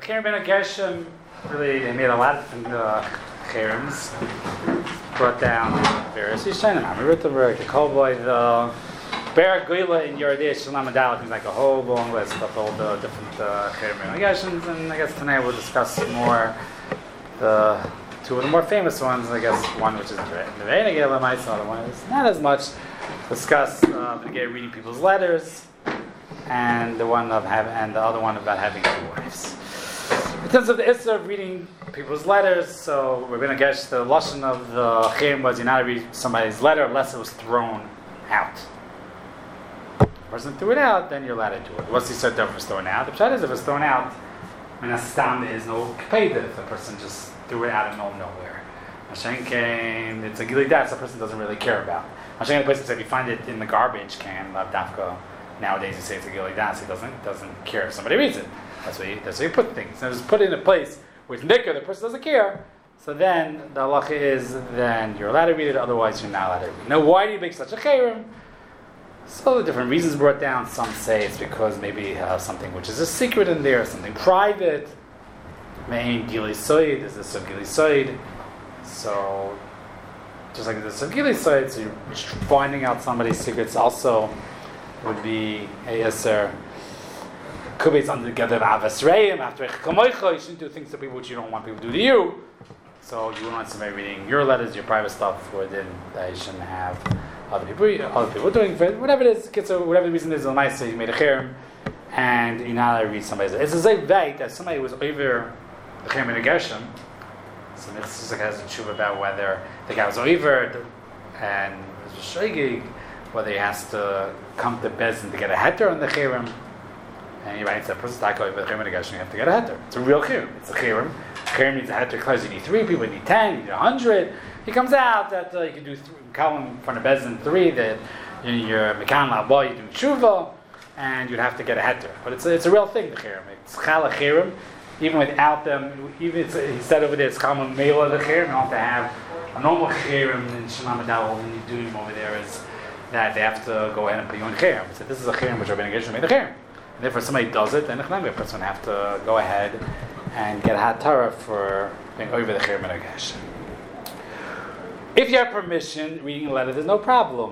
Keren ben Gershom really made a lot of different cherems. Brought down various Yishanim. I wrote the Kolboy, the Ber Goyla in Yeridei Shalom Adalek is like a whole long list of all the different cherem ben Gershoms, and I guess tonight we'll discuss more the two of the more famous ones. I guess one which is the Nevei Negela Mice, the other one is not as much. Discuss reading people's letters, and the other one about having two wives. In terms of the issue of reading people's letters, so we're going to guess the lashon of the cherem was you're not to read somebody's letter unless it was thrown out. If the person threw it out, then you're allowed to do it. What's the set if it's thrown out? The pshat is if it's thrown out, when astam there is no kapeda, if the person just threw it out of nowhere. Mashen came, it's a gili das the person doesn't really care about. Mashen the place said if you find it in the garbage can, dafka, nowadays you say it's a gili das, he doesn't care if somebody reads it. That's where you put things. So just put it in a place where it's nicker, the person doesn't care. So then the halacha is then you're allowed to read it, otherwise you're not allowed to read it. Now why do you make such a cherem? So the different reasons brought down. Some say it's because maybe you have something which is a secret in there, something private. Main gili soid is this gili soid. So just like this gili soid, so you're finding out somebody's secrets also would be a yeser. Could be something together of avas reim after echkamoicha. You shouldn't do things to people which you don't want people to do to you. So you wouldn't want somebody reading your letters, your private stuff, or then that you shouldn't have other people doing whatever it is. Whatever the reason is, a nice you made a cherem, and you're not allowed to read somebody's. It's a very vague that somebody was over the cherem in Gershom. So this has a tshuva about whether the guy was over and it was a shoygig, whether he has to come to Bezin to get a heter on the cherem. And he writes that person over the cherem in Gershom, you have to get a heter. It's a real cherem. It's a cherem. Cherem needs a heter. Clause you need 3 people. You need 10. You need 100. He comes out that you can do column in front of Bezin 3 that you're mekan la'abah, you do tshuva, and you'd have to get a heter. But it's a real thing. The cherem. It's chala cherem. Even without them, even he said over there it's common mela the cherem. You don't have to have a normal cherem in Shema Madal. All you do over there is that they have to go ahead and put you in cherem. So this is a cherem which Rabbeinu Gershom made a cherem. And therefore, somebody does it, then the person would have to go ahead and get a hatara for being over the cherem and Gershom. If you have permission, reading a letter, there's no problem.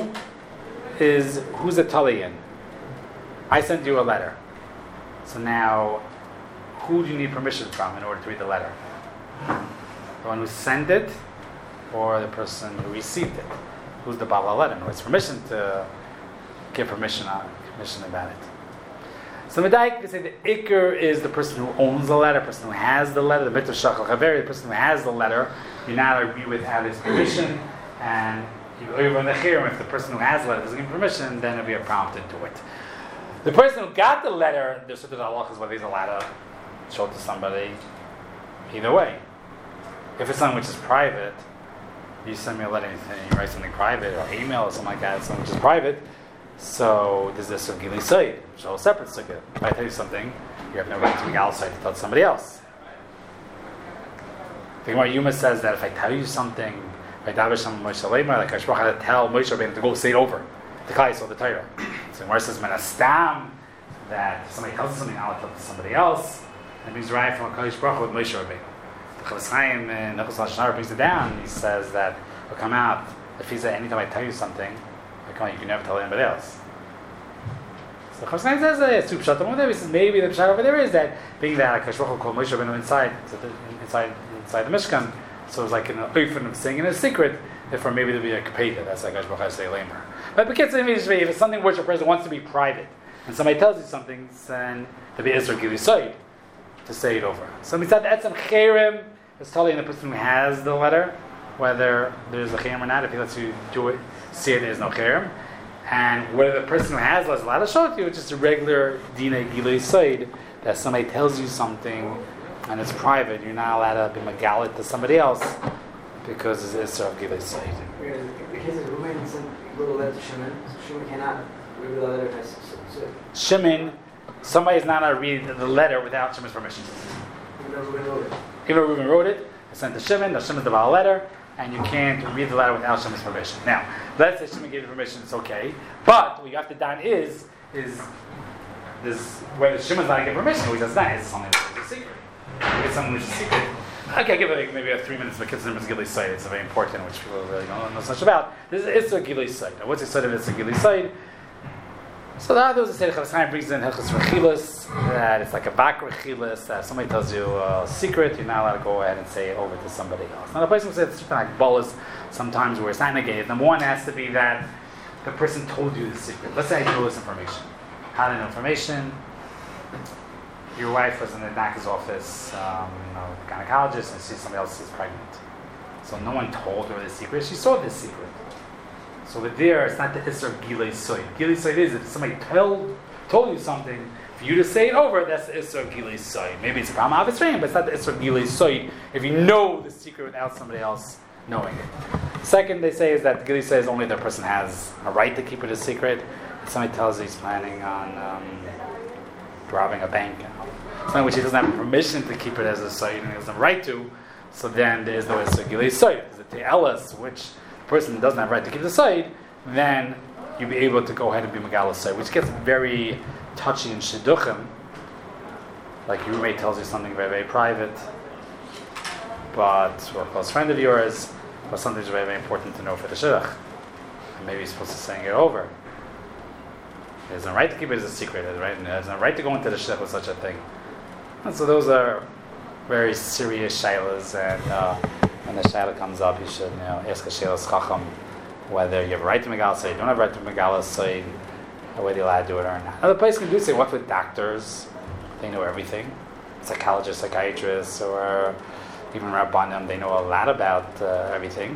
Who's a talian? I sent you a letter. So now, who do you need permission from in order to read the letter? The one who sent it, or the person who received it? Who's the bala letter? Who has permission to give permission about it? So Medaik, they say the Iker is the person who owns the letter, the person who has the letter, the Mitzvah Shachal Chaveri, the person who has the letter. You're not allowed to read without his permission, and over in the Cherem, if the person who has the letter doesn't give permission, then it'll be a prompt to do it. The person who got the letter, there's certain halachas whether he's allowed to show it to somebody. Either way, if it's something which is private, you send me a letter and you write something private, or email or something like that, something which is private. So there's this gili soid, which is a whole separate sugya. If I tell you something, you have no right to be outside to tell somebody else. The Gemara Yuma says that if I tell you something, like I should tell Moshe to go say it over the Kais or the Torah. So Gemara says menastam that somebody tells you something, I'll tell it to somebody else. That means right from a Kais Baruch with Moshe Rabbeinu. The Chavis Chaim in Nechus Lashon brings it down. He says that will come out if he said anytime I tell you something, you can never tell anybody else. So Chavis Chaim says that it's too pshat over there. He says maybe the pshat over there is that being that Hakadosh Baruch Hu called Moshe Rabbeinu inside the Mishkan, so it's like an open of saying in a secret. Therefore, maybe there'll be a kapeda. That's like Hakadosh Baruch Hu say lamer. But because if it's something which a person wants to be private, and somebody tells you something, then there'll be Isra Gili Soid to say it over. So mitzad etzem cherem is telling the person who has the letter whether there's a cherem or not. If he lets you do it, see it, there's no cherem. And whether the person who has is allowed to show it to you, it's just a regular dina gilui soid that somebody tells you something and it's private. You're not allowed to be magalit to somebody else because it's Isra of gilui soid. The case of Ruben sent a letter to Shimon, so Shimon cannot read the letter. Shimon, somebody is not allowed to read the letter without Shimon's permission. Even though Ruben wrote it, it's sent to Shimon. Shimon's the letter, and you can't read the letter without Shimon's permission. Now, let's say Shimon gave you permission, it's okay. But what you have to done is this whether Shimon's not getting permission or he does not. It's something secret. It's something which is secret. Okay, I give it maybe 3 minutes of a Kitzur Gilui Side. It's very important, which people really don't know so much about. This is Isser Gilui Side. Now, what's Isser of Isser Gilui Side? So the other was the Chafetz Chaim brings in Hilchos Rechilas, that it's like a back Rechilas, that somebody tells you a secret, you're not allowed to go ahead and say it over to somebody else. Now the person says it's something like Bolas sometimes where it's not negated. Number one has to be that the person told you the secret. Let's say I know this information. How did I know information? Your wife was in the doctor's office, gynecologist, and sees somebody else is pregnant. So no one told her the secret. She saw this secret. So with there, it's not the Isser Gilei Soid. Gilei Soid is if somebody told you something, for you to say it over, that's the Isser Gilei Soid. Maybe it's a problem of Israel, but it's not the Isser Gilei Soid if you know the secret without somebody else knowing it. Second, they say is that Gilei Soid is only the person has a right to keep it a secret. If somebody tells you he's planning on robbing a bank, something which he doesn't have permission to keep it as a Soid and he doesn't have a right to, so then there is no Isser Gilei Soid. Because if they tell us which person doesn't have right to keep the side, then you'll be able to go ahead and be Megala side, which gets very touchy in Shidduchim. Like your roommate tells you something very, very private, but or a close friend of yours, or something that's very, very important to know for the Shidduch. And maybe you're supposed to saying it over. He has no right to keep it as a secret, he has no right to go into the Shidduch with such a thing. And so those are very serious shaylas, and when the shayla comes up, you should ask a shaylas chacham whether you have a right to Megala say, don't have a right to Megala say, whether you're allowed to do it or not. Now the place can do say, what with doctors? They know everything. Psychologists, psychiatrists, or even Rabbanim, they know a lot about everything.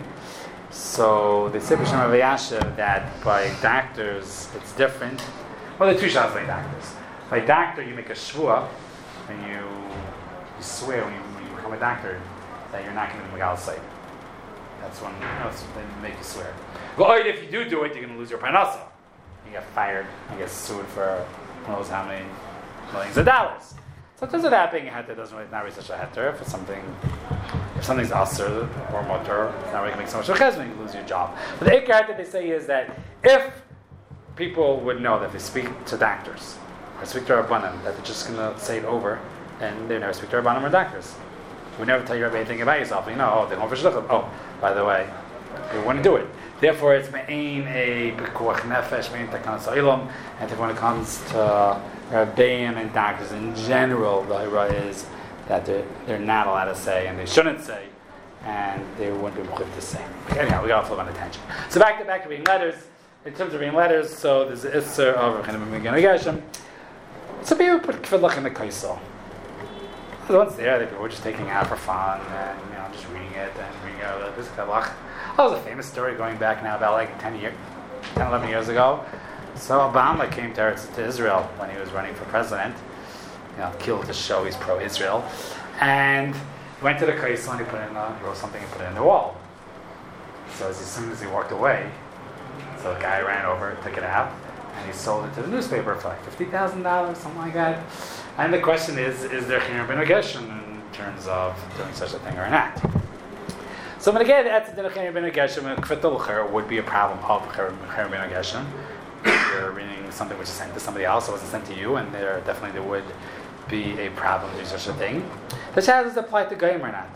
So they say B'Shem Avayashiv that by doctors it's different. Well, there are two shots by doctors. By doctor, you make a shvua, and you swear when you become a doctor that you're not going to be Megal Site. That's when they make you swear. But if you do it, you're going to lose your parnasa. You get fired, you get sued for who knows how many millions of dollars. Sometimes it happens, heter doesn't really, not really such a heter. If something's aser or motor, it's not really going to make so much of a chesed, you lose your job. But the ikar that they say is that if people would know that they speak to doctors, or speak to Rabbanim, that they're just going to say it over, and they never speak to Rabbanim or doctors. We never tell you anything about yourself. You know, they're going for shluchim. Oh, by the way, they want to do it. Therefore, it's me'ain a pekuach nefesh, me'ain takanas ha'ilom, and when it comes to Rabbeim and doctors in general, the hira is that they're not allowed to say, and they shouldn't say, and they wouldn't be able to say. Okay, anyhow, we got to flip on attention. So back to reading letters. In terms of reading letters, so there's the Isser of Rechinim and Geshem. So people put kfilach in the kaisel. The ones there, they were just taking it out for fun and just reading it and reading it. This kfilach. That was a famous story going back now about like 10, 11 years ago. So Obama came to Israel when he was running for president. Killed to show he's pro-Israel, and went to the kaisel and he wrote something and put it in the wall. So as soon as he walked away, so the guy ran over, took it out, and he sold it to the newspaper for like $50,000, something like that. And the question is there Chiyuv ben Geshem in terms of doing such a thing or not? So when again, that's the Chiyuv ben Geshem, Kvitul would be a problem of Chiyuv ben Geshem. You're reading something which is sent to somebody else, it wasn't sent to you, and there would be a problem doing such a thing. The Shah does apply to Goyim or not?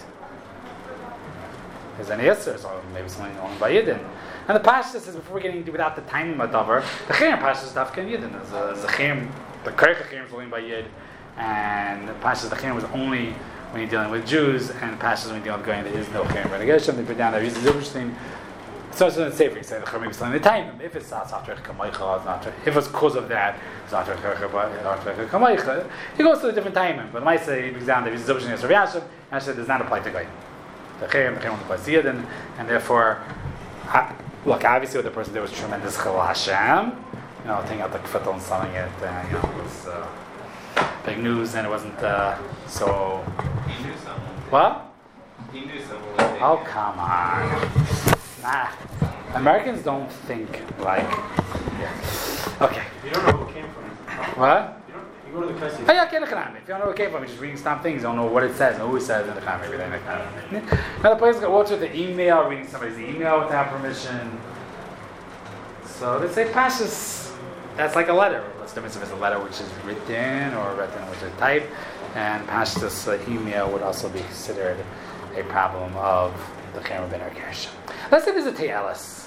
Is any answer? So maybe something owned by Yidden. And the Pashtus is, before we're getting into without the time of Davar, the Chayim Pashtus is Dafkan Yidden. The Chayim, the Kirk Chayim is only by Yid, and the Pashtus, the Chayim was only when you're dealing with Jews, and the Pashtus when you're dealing with Goyim, there is no Chayim Renegation. They put down there, the Zilberstein. So it's not safe. You say the Chayim maybe selling the time. If it's not after Kamaycha, it's not. If it's because of that, it's not after Kamaycha. He goes to a different time. But my say he brings down the Zilberstein of Yashem, and said does not apply to Goyim. The Chayim only applies to Yidden, and therefore. Look, obviously what the person did was tremendous Chil Hashem. Taking out the kfittel and selling it, it was big news, and it wasn't so... He knew someone. What? He knew someone. Oh, come on. Nah. Americans don't think like... Yeah. Okay. You don't know who it came from. What? You go to the Kessie. Oh, yeah, okay, if you don't know where it came from, you're just reading some things, you don't know what it says, and who it says in the comment. Now the place got what's with the email, reading somebody's email without permission. So they say Pashas, that's like a letter. What's the difference if it's a letter which is written or written which is typed? And Pashtus email would also be considered a problem of the Cherem ben Gershon. Let's say there's a Te'elis.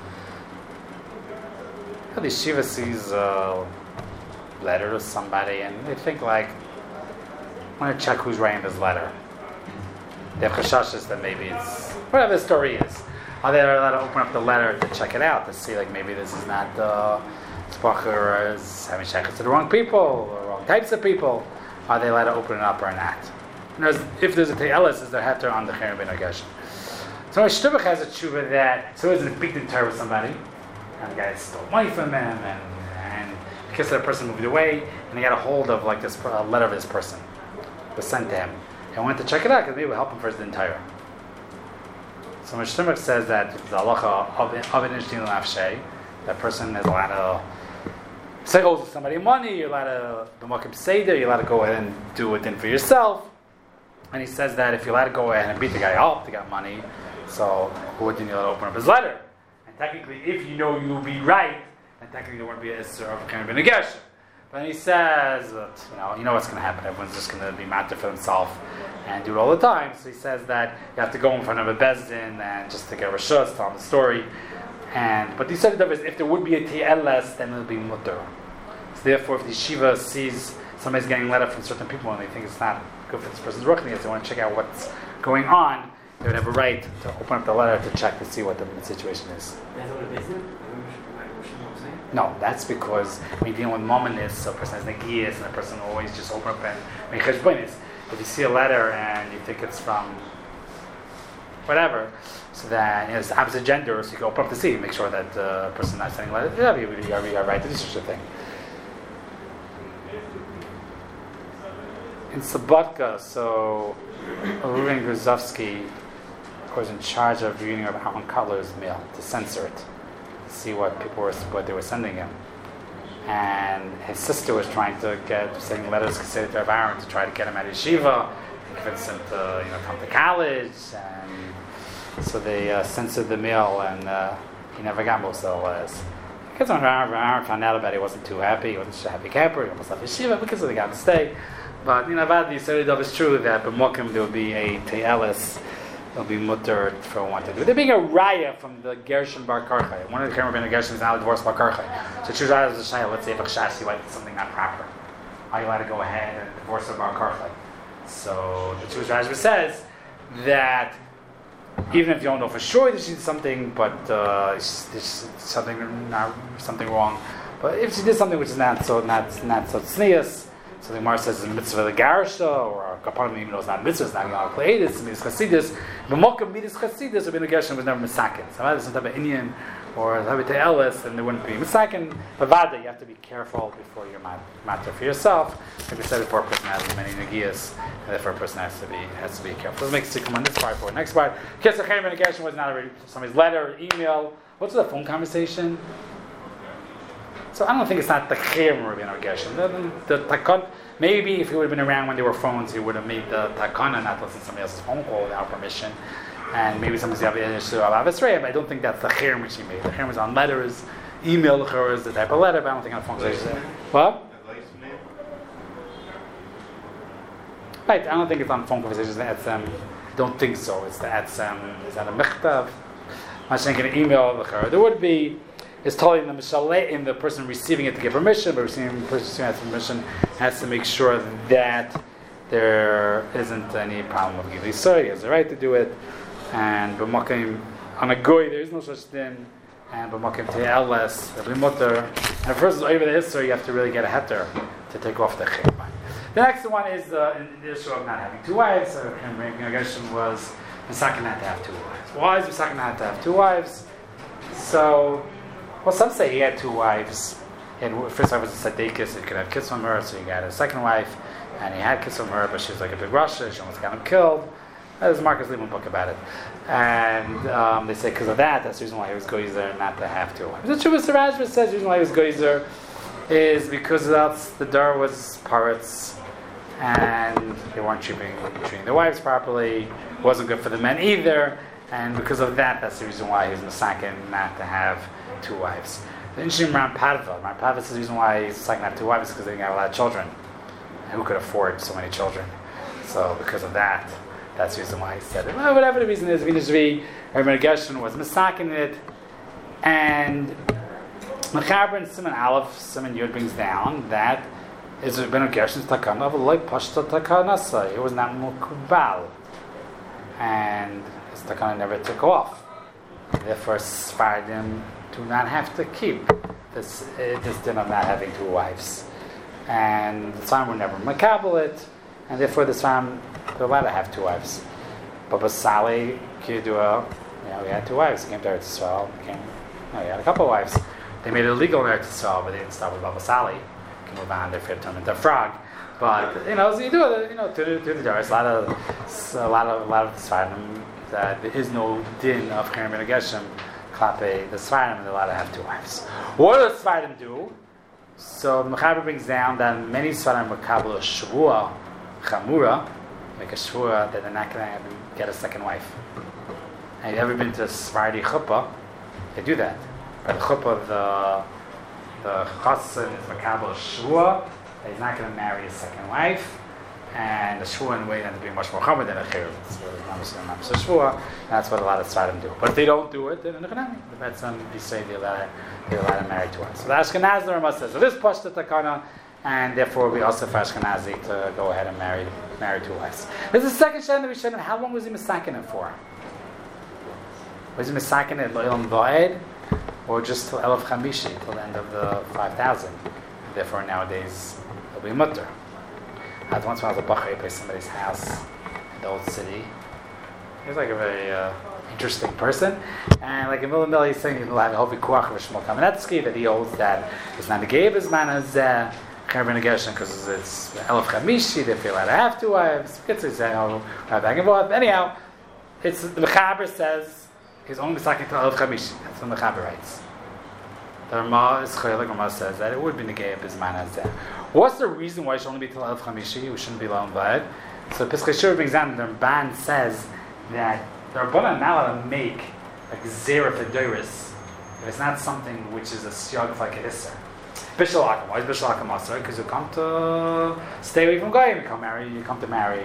The yeshiva sees a letter to somebody and they think like, I want to check who's writing this letter. They have chashashis that maybe it's, whatever the story is. Are they allowed to open up the letter to check it out, to see like maybe this is not Tzbacher is having shekels to the wrong people, or wrong types of people? Are they allowed to open it up or not? If there's a Te'elis, is there heter on the Cherem ben Gershon? So a Shtubach has a tshuva that, so isn't a big Torah with somebody, and the guy stole money from him, and because the person moved away, and he got a hold of like this letter of this person, was sent to him, and went to check it out because maybe it would help him for his entire. So Mishtimach says that the halacha of an ishtin l'nafshei, that person is allowed to say, owes somebody money, you're allowed to b'makim seder, you're allowed to go ahead and do it in for yourself. And he says that if you're allowed to go ahead and beat the guy up to get money, so wouldn't you allowed to open up his letter? And technically, if you know you'll be right, then technically there wouldn't be a issur of Cherem ben Gershon. But he says that you know what's going to happen. Everyone's just going to be matter for himself and do it all the time. So he says that you have to go in front of a bezdin and just to get rishus, tell him the story. But he said that if there would be a Te'eles, then it would be mutter. So therefore, if the yeshiva sees somebody's getting a letter from certain people and they think it's not good for this person's ruchnius, they want to check out what's going on, they would have a right to open up the letter to check to see what the situation is. That's what it is. No, that's because when you're dealing with mominus, so a person has negiyas, and a person will always just open up and make cheshbonis. If you see a letter and you think it's from whatever, so that it's the opposite gender, so you can open up to see, make sure that the person not sending letters, you're right to do such a thing. In Sabatka, so Ruben Gruzovsky was in charge of reading of Aaron Cutler's mail to censor it, to see what they were sending him. And his sister was sending letters to Rav Aaron to try to get him out of yeshiva, and convince him to come to college. And so they censored the mail, and he never got most of the letters. Because when Rav Aaron found out about it, he wasn't too happy. He wasn't such a happy camper. He almost left yeshiva because they got to stay. But about the Yisrael it's true that b'mokim there will be a te'elis. There'll be mutter for one to do. There being a raya from the Gershon Bar Karchai. One of the Cherem ben Gershon is now a divorce Bar Karchai. So choose as a shayla. Let's say if a chashasi like something not proper, are you allowed to go ahead and divorce a Bar Karchai? So the Jewish Rashba says that even if you don't know for sure that she did something, but there's something wrong. But if she did something which is not so tznius, so the Gemara says it's a mitzvah the garsha, or a kapanim even though it's not mitzvah, it's not yal kleidus, it's midas chasidus. B'mokam midas chasidus, or ben Gershon was never misakin. So if there's some type of Indian or type of te'elis, then there wouldn't be misakin. But vada, you have to be careful before you're matter for yourself. Like we said before, a person has many negiyas, and therefore a person has to be careful. Let's make a come on this part for next part. Kiss Cherem ben Gershon was not somebody's letter or email. What's the phone conversation? So I don't think it's not the Cherem ben Gershon. The takon, maybe if he would have been around when there were phones, he would have made the takana not listen to somebody else's phone call without permission. And maybe somebody's got an issue about Avesrei, but I don't think that's the Cherem which he made. The Cherem was on letters, email is the type of letter, but I don't think on phone conversation. What? Right, I don't think it's on phone conversations. The etzem, I don't think so. It's the etzem. Is that a mechtav? I'm saying an email. There would be. It's telling the mishaleh in the person receiving it to give permission, but the person has permission has to make sure that there isn't any problem of giving so he has the right to do it. And b'makim on a goy there is no such thing. And b'makim te'eles b'mutter. And if a person is over the history, you have to really get a heter to take off the chiyuv. The next one is the issue of not having two wives. So Gershon was Misakin had to have two wives. Why is Misakin had to have two wives? So. Well, some say he had two wives. First wife was a tzaddikus, he could have kids from her, so he got a second wife, and he had kids from her, but she was like a big Russia, she almost got him killed. There's a Marcus Liebman book about it. And they say because of that, that's the reason why he was goyzer not to have two wives. The Chuvas Rashba says the reason why he was goyzer is because the dar was parrots, and they weren't treating the wives properly, it wasn't good for the men either, and because of that, that's the reason why he was masakin not to have two wives. The interesting Ram Parva says the reason why he's like not two wives is because they didn't have a lot of children. who could afford so many children. So because of that, that's the reason why he said it. Well, whatever the reason is, Vinashvi, Rabbi Gershon was misakin it, and Mechaber and Simon Aleph, Simon Yud brings down that is Rabbi Gershon's takana of like pashta takanasa. It was not mukbal, and his takana never took off. Therefore, Sfardim do not have to keep this din of not having two wives, and the Sfardim were never makabel it, and therefore the Sfardim they're allowed to have two wives. But Basali Kidua, he had two wives. He came to Eretz Yisrael. He had a couple of wives. They made it illegal in Eretz Yisrael, but they didn't start with Baba Sali. You can move on. They turned into a frog. But so you do it. To the jars. A lot of the Sfardim that there is no din of Cherem Ben Geshem. Klape the Sfardim, they're allowed to have two wives. What do the Sfardim do? So the Mechaber brings down that many Sfardim were kabel a shvua chamura, make a shvua that they're not going to get a second wife. Have you ever been to a Sephardi chuppah? They do that. By the chuppah, the chassan is makabel shvua that he's not going to marry a second wife, and the shvua in way ends up being much more common than a chiyuv. So it's not shvua. That's what a lot of Sephardim do. But if they don't do it, then the Betzim they say they're allowed to marry two wives. So the Ashkenaz the Rama says, so this pashta takana, and therefore we also for Ashkenazi to go ahead and marry two wives. This is the second Shem that we showed him. How long was he misakin it for? Was he misakin it Lo'ilam Va'ed, or just till Elef Chamishi, till the end of the 5,000? Therefore nowadays it'll be mutter. Once when I was a bacher, I played somebody's house in the old city. He was like a very interesting person, and like in the middle, he's saying he'll have a whole vikuach of Shmuel Kamenetsky that he holds that it's not a gave his man as Cherem Ben Gershon because it's Elef Chamishi. They feel allowed to have two wives. It's saying back and forth. Anyhow, it's the Mechaber says he's only talking to Elef Chamishi. That's what the Mechaber writes. The Rama is Chaylik Rama says that it would be negay his man as What's the reason why it should only be till Elef Chamishi? We shouldn't be Laon Vayed. So Piskei Shur brings down the Ramban says that the Rabbanan are not allowed to make a Gzera Fedoris if it's not something which is a Siyag like a Isser. Bishal Akam. Why is Bishal Akam Asr? Because you come to stay away from Goyim. You come to marry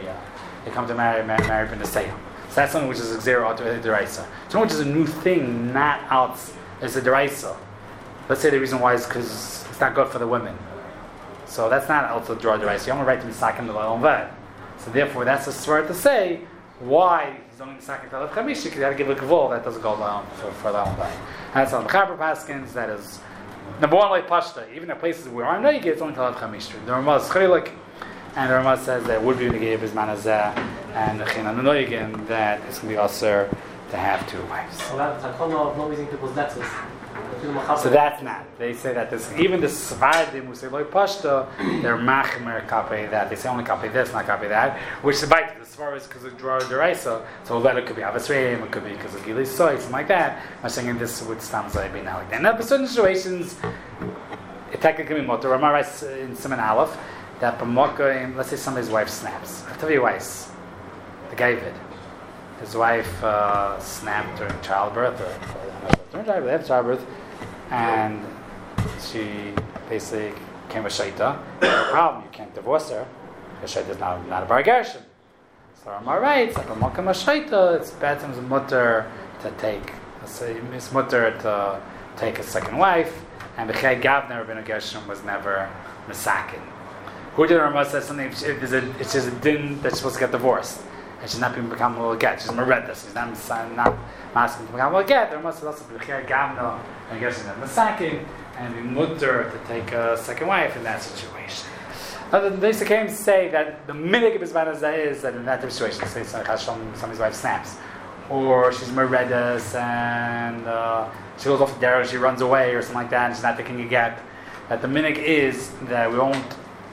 B'Nesayim. So that's something which is a Gzera or a Deraisa. So which is a new thing, not out, it's a Deraisa. Let's say the reason why is because it's not good for the women. So that's not also draw Deraisa. You only write to Misakim the La'on Ved. So therefore that's a swear to say why he's only Misakim the La'on Chamishi, because you have to give a Gvul that doesn't go down for La'on Ved. That's on the Mechaber Paskins, that is number one, like Pashta, even in places where I'm not, it's only Talat Chamish. The Ramah is Chaylik, and the Ramah says that would be Negei his man azeh, and the Chinan Noigin, that it's going to be also to have two wives. So that's not using people's letters. So that's not. They say that this, even the Svardim who say Loi Pashta, they're Machmer copy that. They say only copy this, not copy that. Which the bite the Svar is because of Dror Deraisa. So letter could be Avasreim, it could be because of Gili Soy, something like that. I'm saying this would Stamzai be now like that. Now, in certain situations, it technically be Motor. Ramah writes in Simon Aleph that B'Mokoim, let's say somebody's wife snaps. I'll tell you wise. The Gavid. His wife snapped during childbirth, during childbirth, and she basically came with Shaita. No problem, you can't divorce her, because Shaita is not a Bar Gershon. So Ramah writes, like a Mokam Shaita, it's bad to mutter to take, it's mutter to take a second wife, and B'chei Gavner Ben Gershon was never Misakin. Who did Ramah say something, it's just a din that she's supposed to get divorced. And she's not become a little get. She's Meredith. She's not asking to become a little get. There must also be a gamno and getting the masaking and be mutter to take a second wife in that situation. Now the Nisakim say that the minig of his banazah is that in that situation, say somebody's wife snaps, or she's Meredith and she goes off the derrick, she runs away or something like that, and she's not taking a get. That the minig is that we won't.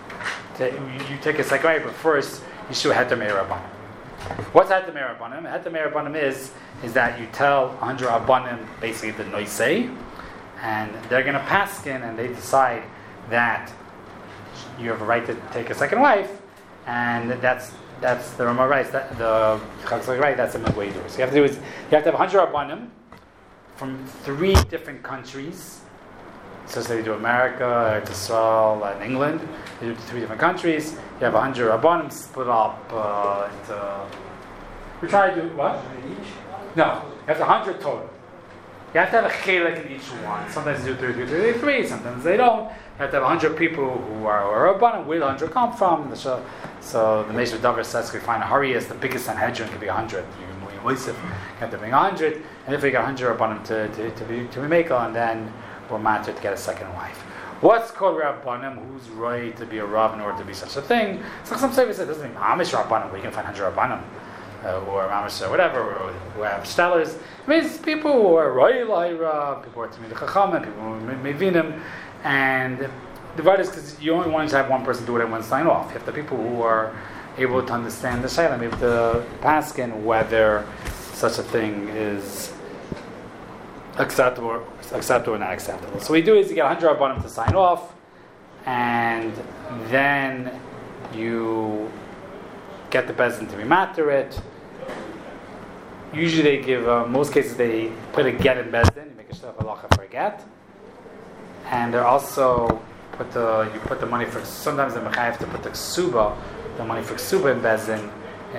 You take a second wife, but first you should have to marry Rabbanim. What's Heter Merabanim? Heter Merabanim is that you tell 100 Rabbanim basically the Noisei, and they're going to paskin, and they decide that you have a right to take a second wife, and that's the Ramah rights, the Chagzak right, that's the way you do it. So you have to have 100 Rabbanim from 3 different countries. So they do America, Israel, and England. They do 3 different countries. You have 100 Rabbanim split up into. We try to do what? No, you have 100 total. You have to have a chelik in each one. Sometimes they do 3, sometimes they don't. You have to have 100 people who are Rabbanim. Where the 100 come from? So the Meshach Davar says, if you find a Harias, the biggest Sanhedrin could be 100. You have to bring 100, and if we got 100 Rabbanim to be Mekel, and then we're matter to get a second wife. What's called Rabbanim? Who's right to be a Rav in order to be such a thing? So some say it doesn't mean Amish Rabbanim, where you can find 100 Rabbanim. Or Amish or whatever, or who have stellars. It means people who are Royal Ira, people who are Tamid Chacham, people who are Mevinim, and the right is because you only want to have one person do it and one sign off. You have the people who are able to understand the Shalem, you have to paskin whether such a thing is acceptable or not acceptable. So what you do is you get 100 Rabbanim to sign off, and then you get the Bezdin to be matter it. Usually they give, most cases they put a get in Bezdin, you make a shtetl halacha for a get. And they also you put the money for, sometimes the mechayev to put the money for ksuba in Bezdin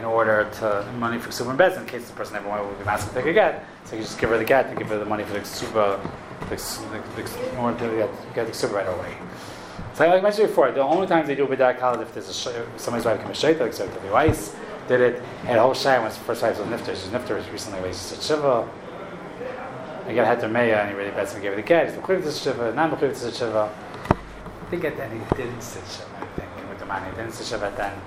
in case the person ever will be asked to take a get. So you just give her the get and give her the money for the ksuba, in order to get the ksuba right away. So like I mentioned before, the only times they do b'dak halal if there's somebody's wife became a shayta, like the Weiss did it, and the whole shay when his first wife was nifter. She's nifter was recently raised to shiva. I got heter meya and he really best gave it a get. He's b'chuv to shiva, not b'chuv to shiva. I think at then he didn't sit shiva. I think with the man he didn't sit shiva at then.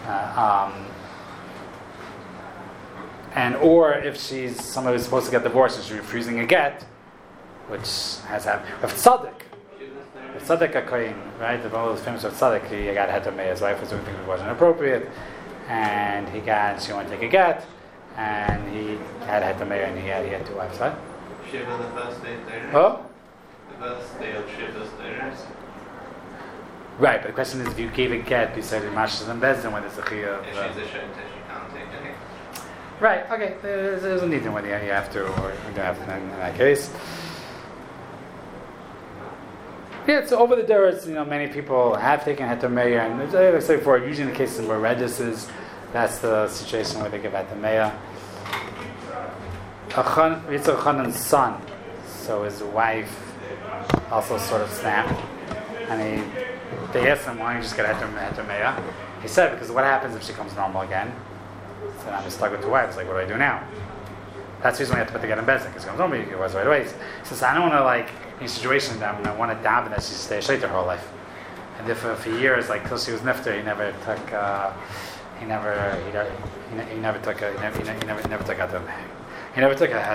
And or if she's somebody who's supposed to get divorced and she's refusing a get, which has happened. If tzaddik. Tzaddik HaKoyin, right? The one of those famous of Tzaddik, he got heter meya. His wife was doing things that wasn't appropriate, and she wanted to take a get, and he had heter meya, and he had 2 wives, right? Shiva the first day there. Oh? The first day of Shiva's there. Right, but the question is, if you gave a get, you said Mashas and Bezdin, when there's a chiyah. If she's a shayta, she can't take it. Right, okay. There's a need in whether you have to or you don't have to in that case. Yeah, so over the Duras, many people have taken heter meya, and like I said before, usually in the cases where redis is, that's the situation where they give heter meya. Yitzchak Chanan's son, so his wife also sort of snapped, and they asked him, why don't you just get heter meya? He said, because what happens if she comes normal again? So I'm just stuck with 2 wives, like what do I do now? That's the reason we have to put the get in Bezdin, because she comes normal, you get wives right away. He says, I don't want to in a situation that I want to daven that she stay a shayta her whole life. And if for years, till she was nifter, he never took out the